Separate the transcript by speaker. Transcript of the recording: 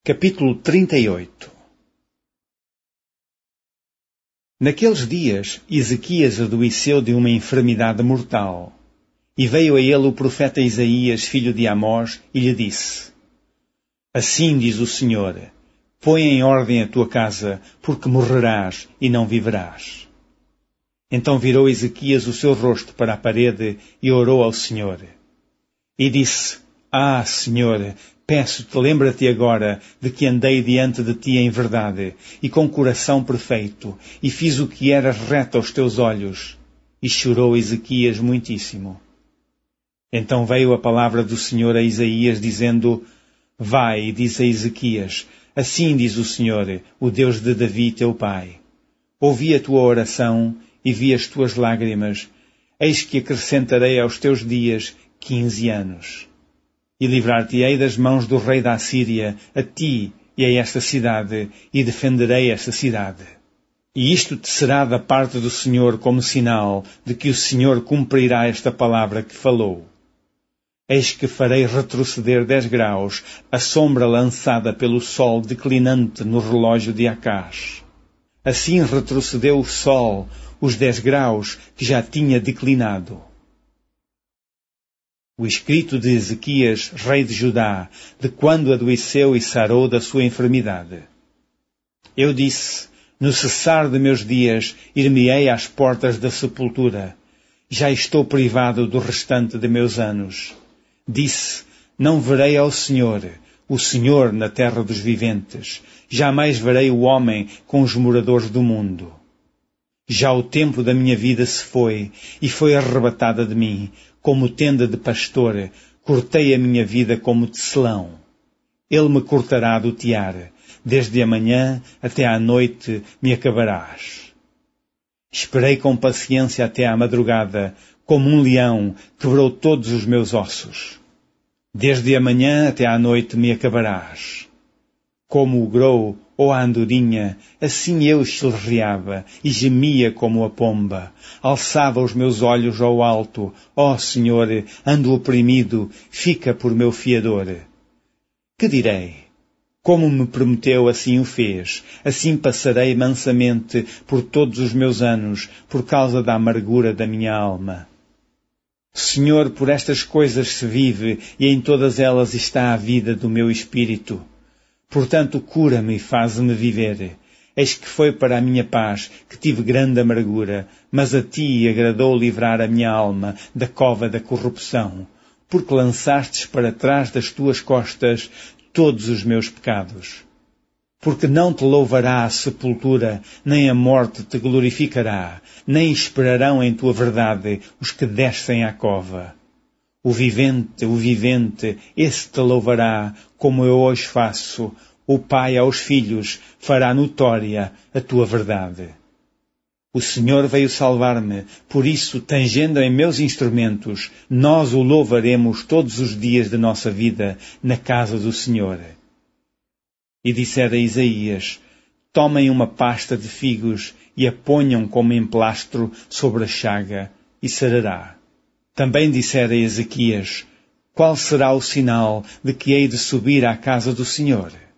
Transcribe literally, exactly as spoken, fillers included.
Speaker 1: Capítulo trinta e oito. Naqueles dias, Ezequias adoeceu de uma enfermidade mortal. E veio a ele o profeta Isaías, filho de Amós, e lhe disse: Assim diz o Senhor, põe em ordem a tua casa, porque morrerás e não viverás. Então virou Ezequias o seu rosto para a parede e orou ao Senhor. E disse: Ah, Senhor, peço-te, lembra-te agora de que andei diante de ti em verdade e com coração perfeito, e fiz o que era reto aos teus olhos. E chorou Ezequias muitíssimo. Então veio a palavra do Senhor a Isaías, dizendo: Vai e diz a Ezequias: Assim diz o Senhor, o Deus de Davi teu pai. Ouvi a tua oração e vi as tuas lágrimas. Eis que acrescentarei aos teus dias quinze anos. E livrar-te-ei das mãos do rei da Assíria, a ti e a esta cidade, e defenderei esta cidade. E isto te será da parte do Senhor como sinal de que o Senhor cumprirá esta palavra que falou. Eis que farei retroceder dez graus a sombra lançada pelo sol declinante no relógio de Acás. Assim retrocedeu o sol os dez graus que já tinha declinado. O escrito de Ezequias, rei de Judá, de quando adoeceu e sarou da sua enfermidade. Eu disse: No cessar de meus dias, ir-me-ei às portas da sepultura. Já estou privado do restante de meus anos. Disse: Não verei ao Senhor, o Senhor na terra dos viventes. Jamais verei o homem com os moradores do mundo. Já o tempo da minha vida se foi, e foi arrebatada de mim. Como tenda de pastor, cortei a minha vida como tecelão. Ele me cortará do tiar. Desde a manhã até à noite me acabarás. Esperei com paciência até à madrugada, como um leão, quebrou todos os meus ossos. Desde a manhã até à noite me acabarás. Como o grou ou a andorinha, assim eu chilreava e gemia como a pomba. Alçava os meus olhos ao alto. Ó Senhor, ando oprimido, fica por meu fiador. Que direi? Como me prometeu, assim o fez. Assim passarei mansamente por todos os meus anos, por causa da amargura da minha alma. Senhor, por estas coisas se vive, e em todas elas está a vida do meu espírito. Portanto, cura-me e faz-me viver. Eis que foi para a minha paz, que tive grande amargura, mas a ti agradou livrar a minha alma da cova da corrupção, porque lançastes para trás das tuas costas todos os meus pecados. Porque não te louvará a sepultura, nem a morte te glorificará, nem esperarão em tua verdade os que descem à cova. O vivente, o vivente, esse te louvará, como eu hoje faço. O Pai aos filhos fará notória a tua verdade. O Senhor veio salvar-me, por isso, tangendo em meus instrumentos, nós o louvaremos todos os dias de nossa vida na casa do Senhor. E dissera Isaías: Tomem uma pasta de figos e a ponham como emplastro sobre a chaga, e sarará. Também dissera Ezequias: Qual será o sinal de que hei de subir à casa do Senhor?